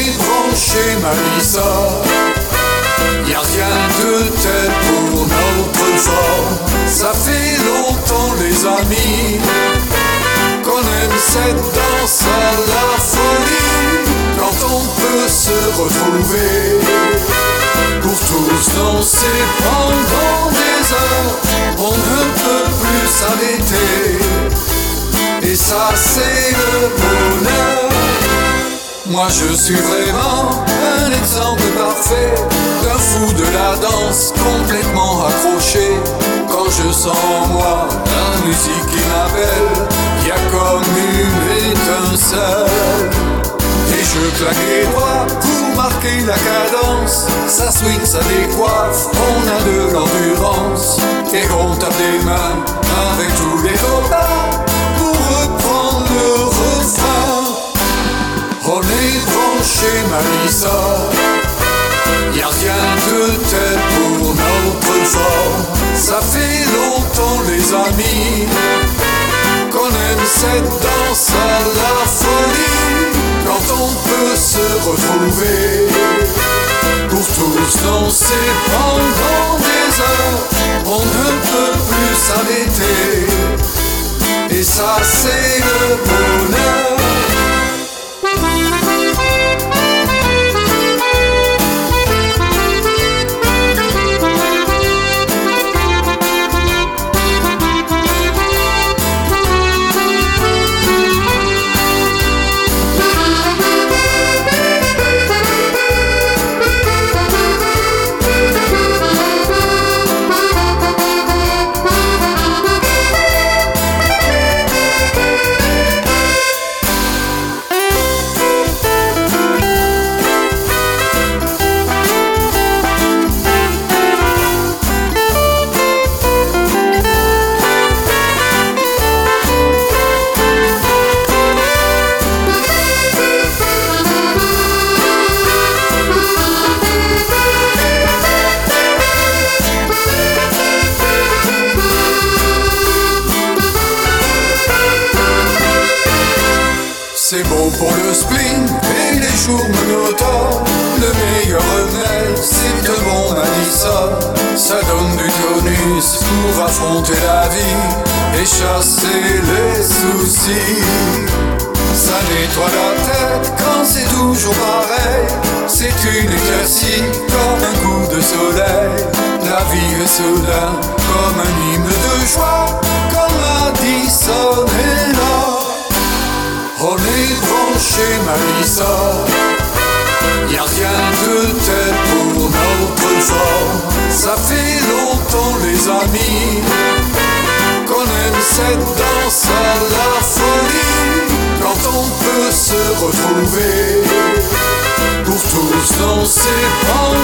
est branché, Malissa. Y'a rien de tel pour notre forme. Ça fait longtemps, les amis, qu'on aime cette danse à la folie. Quand on peut se retrouver pour tous danser pendant des heures, on ne peut plus s'arrêter. Et ça c'est le bonheur. Moi je suis vraiment un exemple parfait d'un fou de la danse complètement accroché. Quand je sens en moi la musique qui m'appelle, y a comme une étincelle. Et je claque les doigts pour marquer la cadence. Ça swing, ça décoiffe, on a de l'endurance. Et on tape des mains avec tous les copains pour reprendre le refrain. On est branché, Malissa. Y'a rien de tel pour notre forme. Ça fait longtemps, les amis, qu'on aime cette danse à la folie. Quand on peut se retrouver pour tous danser pendant des heures, on ne peut plus s'arrêter. Et ça c'est le bonheur. C'est bon pour le spleen et les jours monotones. Le meilleur remède, c'est de bon Malissa. Ça donne du tonus pour affronter la vie et chasser les soucis. Ça nettoie la tête quand c'est toujours pareil. C'est une éclaircie comme un coup de soleil. La vie est soudain comme un hymne de joie, comme Madison est là. On est branché, Malissa. Y'a rien de tel pour notre forme. Ça fait longtemps, les amis, qu'on aime cette danse à la folie. Quand on peut se retrouver pour tous danser pendant